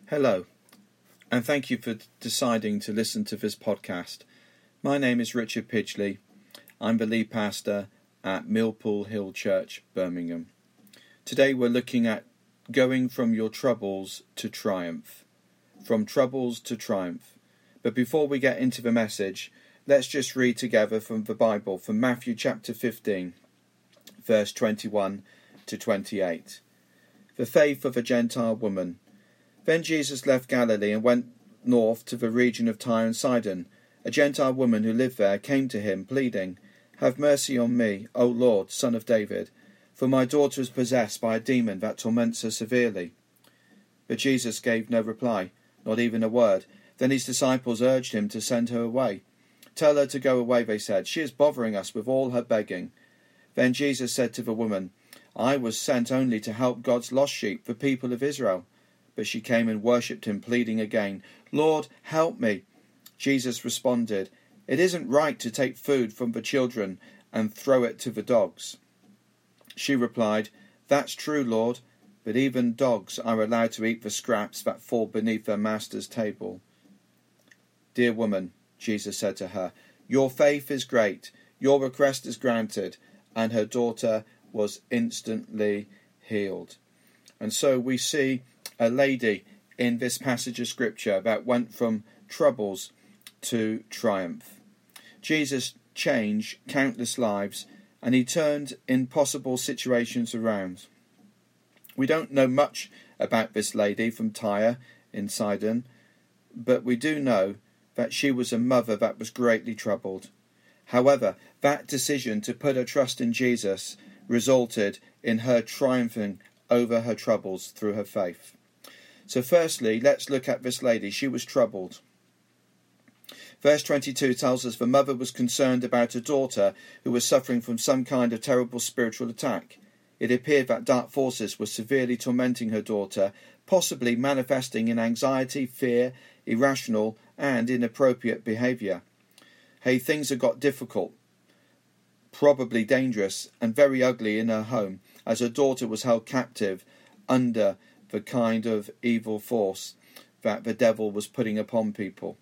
Hello, and thank you for deciding to listen to this podcast. My name is Richard Pidgley. I'm the lead pastor at Millpool Hill Church, Birmingham. Today we're looking at going from your troubles to triumph. From troubles to triumph. But before we get into the message, let's just read together from the Bible, from Matthew chapter 15, verse 21 to 28. The faith of a Gentile woman. Then Jesus left Galilee and went north to the region of Tyre and Sidon. A Gentile woman who lived there came to him, pleading, "Have mercy on me, O Lord, Son of David, for my daughter is possessed by a demon that torments her severely." But Jesus gave no reply, not even a word. Then his disciples urged him to send her away. "Tell her to go away," they said. "She is bothering us with all her begging." Then Jesus said to the woman, "I was sent only to help God's lost sheep, the people of Israel." But she came and worshipped him, pleading again, "Lord, help me." Jesus responded, "It isn't right to take food from the children and throw it to the dogs." She replied, "That's true, Lord, but even dogs are allowed to eat the scraps that fall beneath their master's table." "Dear woman," Jesus said to her, "your faith is great. Your request is granted." And her daughter was instantly healed. And so we see a lady in this passage of scripture that went from troubles to triumph. Jesus changed countless lives, and he turned impossible situations around. We don't know much about this lady from Tyre in Sidon, but we do know that she was a mother that was greatly troubled. However, that decision to put her trust in Jesus resulted in her triumphing over her troubles through her faith. So firstly, let's look at this lady. She was troubled. Verse 22 tells us the mother was concerned about her daughter who was suffering from some kind of terrible spiritual attack. It appeared that dark forces were severely tormenting her daughter, possibly manifesting in anxiety, fear, irrational and inappropriate behaviour. Hey, things had got difficult, probably dangerous and very ugly in her home, as her daughter was held captive under the kind of evil force that the devil was putting upon people.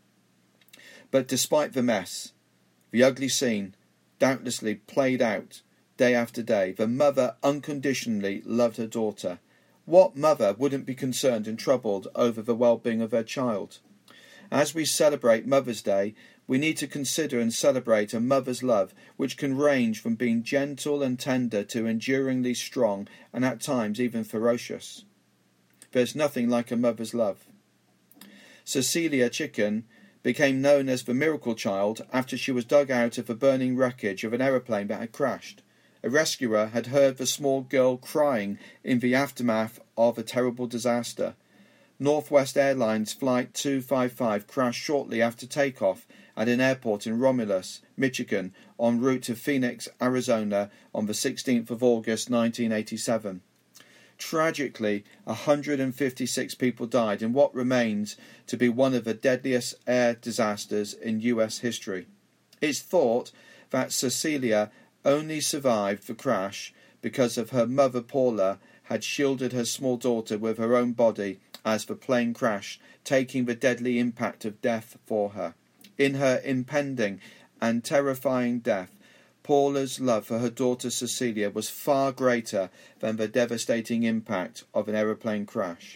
But despite the mess, the ugly scene doubtlessly played out day after day, the mother unconditionally loved her daughter. What mother wouldn't be concerned and troubled over the well-being of her child? As we celebrate Mother's Day, we need to consider and celebrate a mother's love, which can range from being gentle and tender to enduringly strong and at times even ferocious. There's nothing like a mother's love. Cecilia Chicken became known as the miracle child after she was dug out of the burning wreckage of an aeroplane that had crashed. A rescuer had heard the small girl crying in the aftermath of a terrible disaster. Northwest Airlines Flight 255 crashed shortly after takeoff at an airport in Romulus, Michigan, en route to Phoenix, Arizona on the 16th of August 1987. Tragically, 156 people died in what remains to be one of the deadliest air disasters in US history. It's thought that Cecilia only survived the crash because of her mother Paula had shielded her small daughter with her own body as the plane crashed, taking the deadly impact of death for her. In her impending and terrifying death, Paula's love for her daughter Cecilia was far greater than the devastating impact of an aeroplane crash.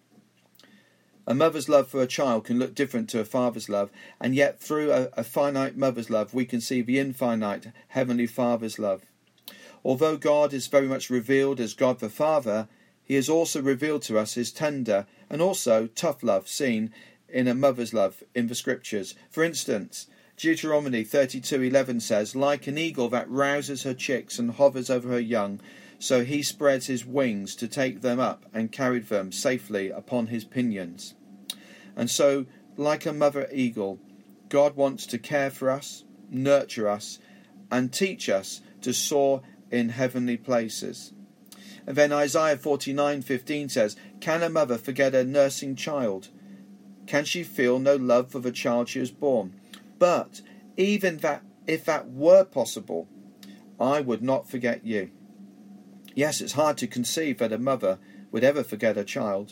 A mother's love for a child can look different to a father's love, and yet through a finite mother's love we can see the infinite Heavenly Father's love. Although God is very much revealed as God the Father, he has also revealed to us his tender and also tough love seen in a mother's love in the scriptures. For instance, Deuteronomy 32:11 says, "Like an eagle that rouses her chicks and hovers over her young, so he spreads his wings to take them up and carried them safely upon his pinions." And so, like a mother eagle, God wants to care for us, nurture us, and teach us to soar in heavenly places. And then Isaiah 49:15 says, "Can a mother forget her nursing child? Can she feel no love for the child she has born? But even that, if that were possible, I would not forget you." Yes, it's hard to conceive that a mother would ever forget her child,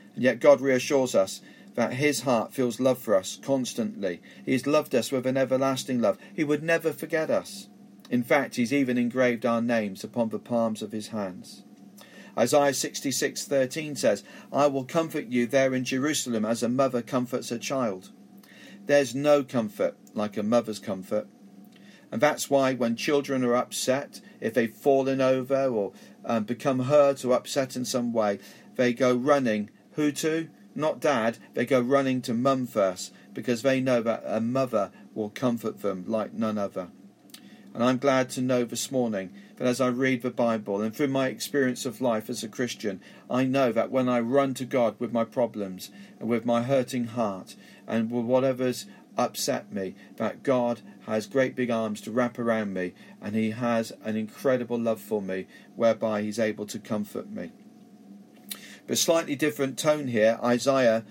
And yet God reassures us that his heart feels love for us constantly. He has loved us with an everlasting love. He would never forget us. In fact, he's even engraved our names upon the palms of his hands. Isaiah 66:13 says, I will comfort you there in Jerusalem as a mother comforts her child. There's no comfort like a mother's comfort. And that's why when children are upset, if they've fallen over or become hurt or upset in some way, they go running. Who to? Not dad. They go running to mum first, because they know that a mother will comfort them like none other. And I'm glad to know this morning that as I read the Bible and through my experience of life as a Christian, I know that when I run to God with my problems and with my hurting heart and with whatever's upset me, that God has great big arms to wrap around me, and he has an incredible love for me whereby he's able to comfort me. But slightly different tone here. Hosea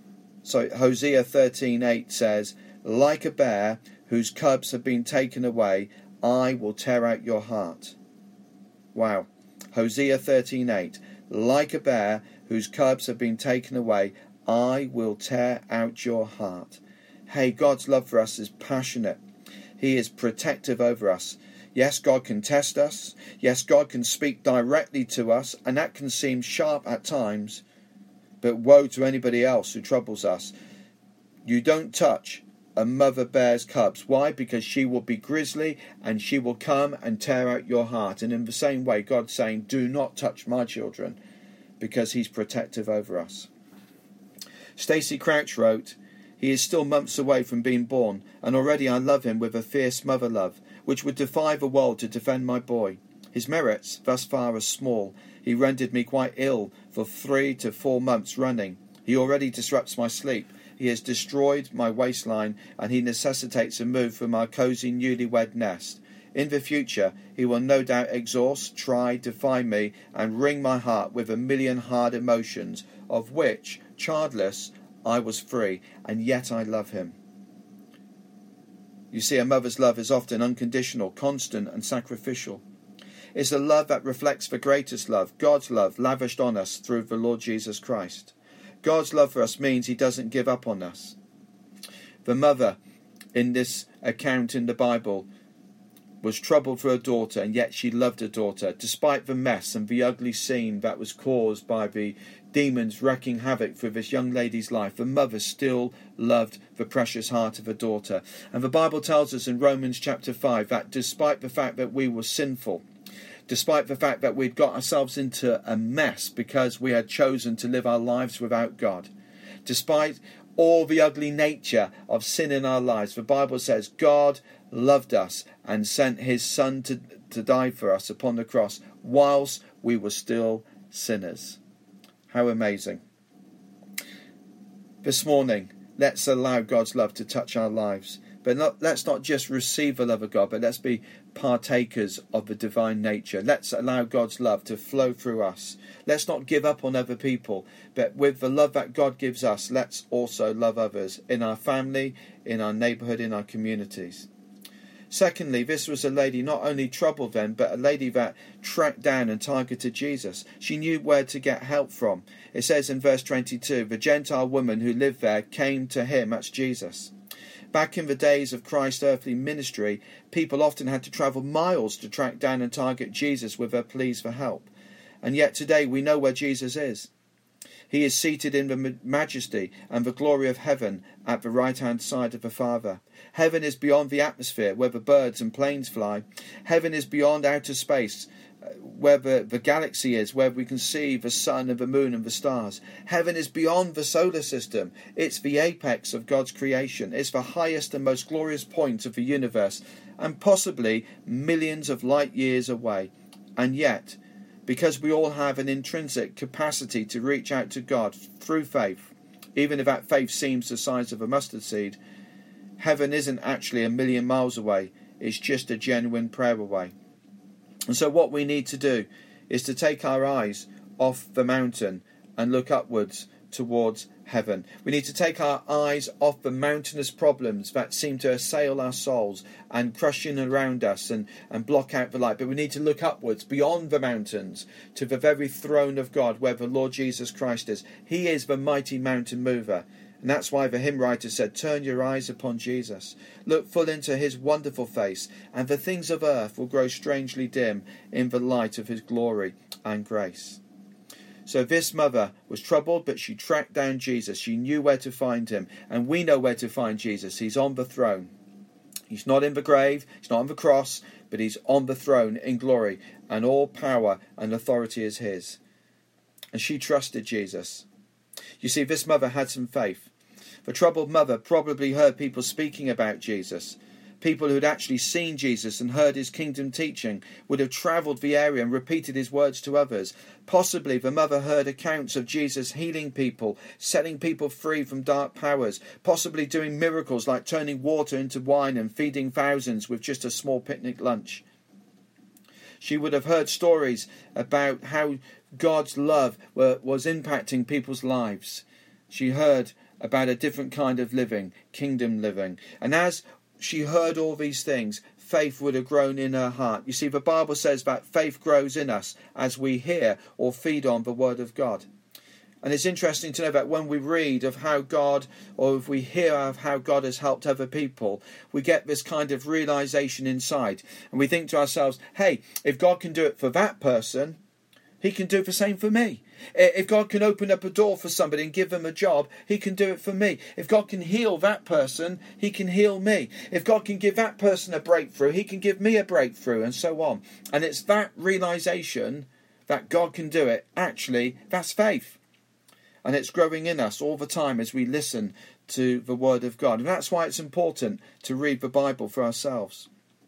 13:8 says, like a bear whose cubs have been taken away, I will tear out your heart. Wow. Hosea 13:8, like a bear whose cubs have been taken away, I will tear out your heart. Hey, God's love for us is passionate. He is protective over us. Yes, God can test us. Yes, God can speak directly to us, and that can seem sharp at times. But woe to anybody else who troubles us. You don't touch a mother bear's cubs. Why? Because she will be grisly and she will come and tear out your heart. And in the same way, God's saying, do not touch my children, because he's protective over us. Stacey Crouch wrote, he is still months away from being born, and already I love him with a fierce mother love, which would defy the world to defend my boy. His merits, thus far, are small. He rendered me quite ill for 3 to 4 months running. He already disrupts my sleep. He has destroyed my waistline, and he necessitates a move from our cosy newlywed nest. In the future, he will no doubt exhaust, try, defy me, and wring my heart with a million hard emotions, of which, childless, I was free, and yet I love him. You see, a mother's love is often unconditional, constant, and sacrificial. It's a love that reflects the greatest love, God's love, lavished on us through the Lord Jesus Christ. God's love for us means he doesn't give up on us. The mother in this account in the Bible was troubled for her daughter, and yet she loved her daughter, despite the mess and the ugly scene that was caused by the demons wreaking havoc through this young lady's life. The mother still loved the precious heart of her daughter. And the Bible tells us in Romans chapter 5 that despite the fact that we were sinful, despite the fact that we'd got ourselves into a mess because we had chosen to live our lives without God, despite all the ugly nature of sin in our lives, the Bible says God loved us and sent his Son to die for us upon the cross whilst we were still sinners. How amazing. This morning, let's allow God's love to touch our lives. But let's not just receive the love of God, but let's be partakers of the divine nature. Let's allow God's love to flow through us. Let's not give up on other people, but with the love that God gives us, let's also love others in our family, in our neighbourhood, in our communities. Secondly, this was a lady not only troubled then, but a lady that tracked down and targeted Jesus. She knew where to get help from. It says in verse 22, the Gentile woman who lived there came to him, that's Jesus. Back in the days of Christ's earthly ministry, people often had to travel miles to track down and target Jesus with their pleas for help. And yet today we know where Jesus is. He is seated in the majesty and the glory of heaven at the right-hand side of the Father. Heaven is beyond the atmosphere where the birds and planes fly. Heaven is beyond outer space where the galaxy is, where we can see the sun and the moon and the stars. Heaven is beyond the solar system. It's the apex of God's creation. It's the highest and most glorious point of the universe, and possibly millions of light years away. And yet, because we all have an intrinsic capacity to reach out to God through faith, even if that faith seems the size of a mustard seed, heaven isn't actually a million miles away. It's just a genuine prayer away. And so what we need to do is to take our eyes off the mountain and look upwards towards heaven. We need to take our eyes off the mountainous problems that seem to assail our souls and crush in around us and block out the light. But we need to look upwards beyond the mountains to the very throne of God where the Lord Jesus Christ is. He is the mighty mountain mover. And that's why the hymn writer said, turn your eyes upon Jesus. Look full into his wonderful face, and the things of earth will grow strangely dim in the light of his glory and grace. So this mother was troubled, but she tracked down Jesus. She knew where to find him. And we know where to find Jesus. He's on the throne. He's not in the grave. He's not on the cross. But he's on the throne in glory. And all power and authority is his. And she trusted Jesus. You see, this mother had some faith. The troubled mother probably heard people speaking about Jesus. People who had actually seen Jesus and heard his kingdom teaching would have travelled the area and repeated his words to others. Possibly the mother heard accounts of Jesus healing people, setting people free from dark powers, possibly doing miracles like turning water into wine and feeding thousands with just a small picnic lunch. She would have heard stories about how God's love was impacting people's lives. She heard about a different kind of living, kingdom living. And as she heard all these things, faith would have grown in her heart. You see, the Bible says that faith grows in us as we hear or feed on the word of God. And it's interesting to know that when we read of how God, or if we hear of how God has helped other people, we get this kind of realization inside. And we think to ourselves, hey, if God can do it for that person, he can do the same for me. If God can open up a door for somebody and give them a job, he can do it for me. If God can heal that person, he can heal me. If God can give that person a breakthrough, he can give me a breakthrough, and so on. And it's that realization that God can do it. Actually, that's faith. And it's growing in us all the time as we listen to the word of God. And that's why it's important to read the Bible for ourselves.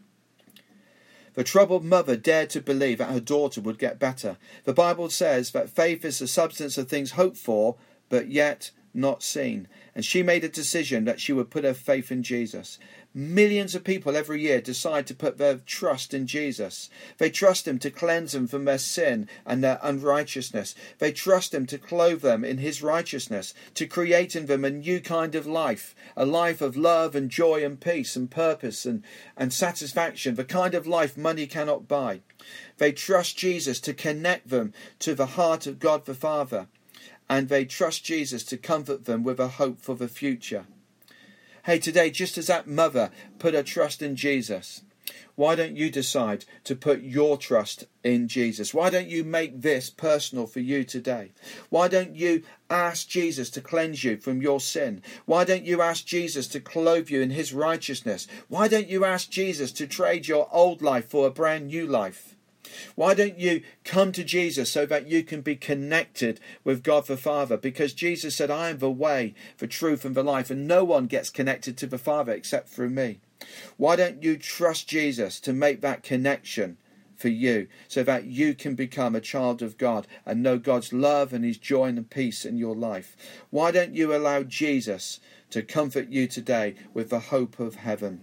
The troubled mother dared to believe that her daughter would get better. The Bible says that faith is the substance of things hoped for, but yet not seen. And she made a decision that she would put her faith in Jesus. Millions of people every year decide to put their trust in Jesus. They trust him to cleanse them from their sin and their unrighteousness. They trust him to clothe them in his righteousness, to create in them a new kind of life, a life of love and joy and peace and purpose and satisfaction, the kind of life money cannot buy. They trust Jesus to connect them to the heart of God the Father, and they trust Jesus to comfort them with a hope for the future. Hey, today, just as that mother put her trust in Jesus, why don't you decide to put your trust in Jesus? Why don't you make this personal for you today? Why don't you ask Jesus to cleanse you from your sin? Why don't you ask Jesus to clothe you in his righteousness? Why don't you ask Jesus to trade your old life for a brand new life? Why don't you come to Jesus so that you can be connected with God the Father? Because Jesus said, I am the way, the truth and the life, and no one gets connected to the Father except through me. Why don't you trust Jesus to make that connection for you so that you can become a child of God and know God's love and his joy and peace in your life? Why don't you allow Jesus to comfort you today with the hope of heaven?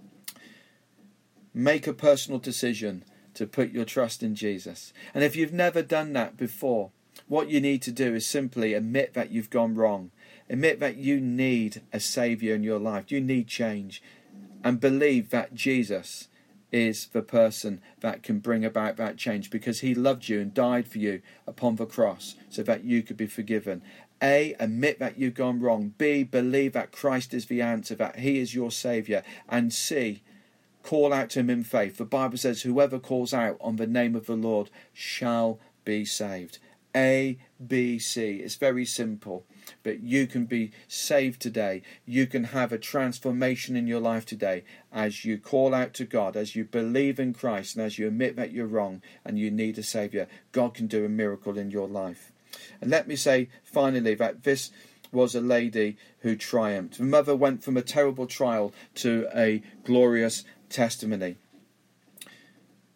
Make a personal decision to put your trust in Jesus. And if you've never done that before, what you need to do is simply admit that you've gone wrong. Admit that you need a saviour in your life. You need change. And believe that Jesus is the person that can bring about that change, because he loved you and died for you upon the cross so that you could be forgiven. A, admit that you've gone wrong. B, believe that Christ is the answer, that he is your saviour. And C, call out to him in faith. The Bible says whoever calls out on the name of the Lord shall be saved. A, B, C. It's very simple. But you can be saved today. You can have a transformation in your life today as you call out to God, as you believe in Christ, and as you admit that you're wrong and you need a saviour. God can do a miracle in your life. And let me say finally that this was a lady who triumphed. The mother went from a terrible trial to a glorious testimony.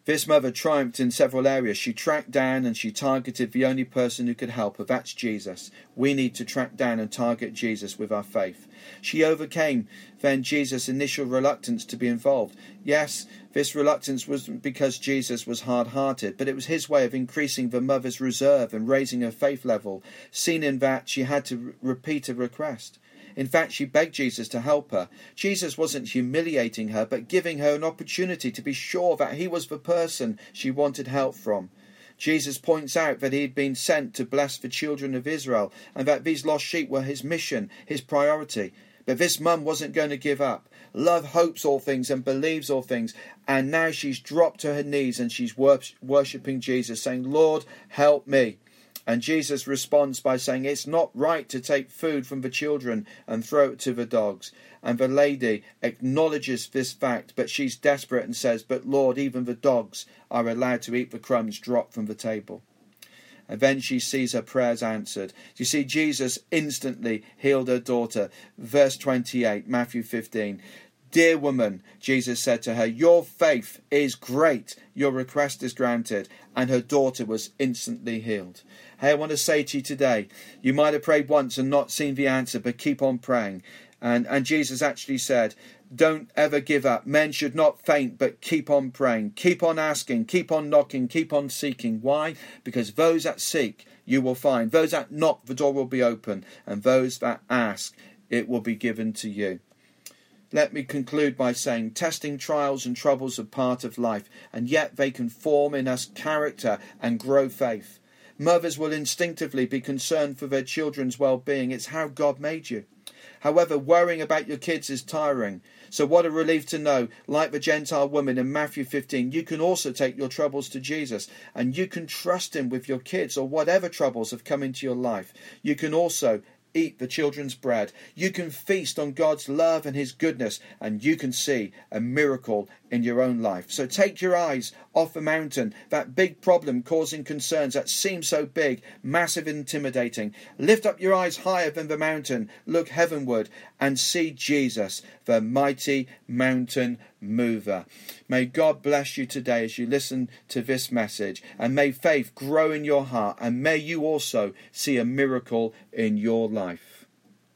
This mother triumphed in several areas. She tracked down and she targeted the only person who could help her. That's Jesus. We need to track down and target Jesus with our faith. She overcame then Jesus' initial reluctance to be involved. Yes, this reluctance wasn't because Jesus was hard-hearted, but it was his way of increasing the mother's reserve and raising her faith level, seen in that she had to repeat a request. In fact, she begged Jesus to help her. Jesus wasn't humiliating her, but giving her an opportunity to be sure that he was the person she wanted help from. Jesus points out that he had been sent to bless the children of Israel and that these lost sheep were his mission, his priority. But this mum wasn't going to give up. Love hopes all things and believes all things. And now she's dropped to her knees and she's worshipping Jesus, saying, Lord, help me. And Jesus responds by saying, it's not right to take food from the children and throw it to the dogs. And the lady acknowledges this fact, but she's desperate and says, but Lord, even the dogs are allowed to eat the crumbs dropped from the table. And then she sees her prayers answered. You see, Jesus instantly healed her daughter. Verse 28, Matthew 15. Dear woman, Jesus said to her, your faith is great. Your request is granted. And her daughter was instantly healed. Hey, I want to say to you today, you might have prayed once and not seen the answer, but keep on praying. And Jesus actually said, don't ever give up. Men should not faint, but keep on praying. Keep on asking, keep on knocking, keep on seeking. Why? Because those that seek, you will find. Those that knock, the door will be open. And those that ask, it will be given to you. Let me conclude by saying testing, trials and troubles are part of life, and yet they can form in us character and grow faith. Mothers will instinctively be concerned for their children's well-being. It's how God made you. However, worrying about your kids is tiring. So what a relief to know, like the Gentile woman in Matthew 15, you can also take your troubles to Jesus, and you can trust him with your kids or whatever troubles have come into your life. You can also eat the children's bread. You can feast on God's love and his goodness, and you can see a miracle in your own life. So take your eyes off the mountain, that big problem causing concerns that seem so big, massive, intimidating. Lift up your eyes higher than the mountain, look heavenward and see Jesus, the mighty mountain mover. May God bless you today as you listen to this message, and may faith grow in your heart, and may you also see a miracle in your life.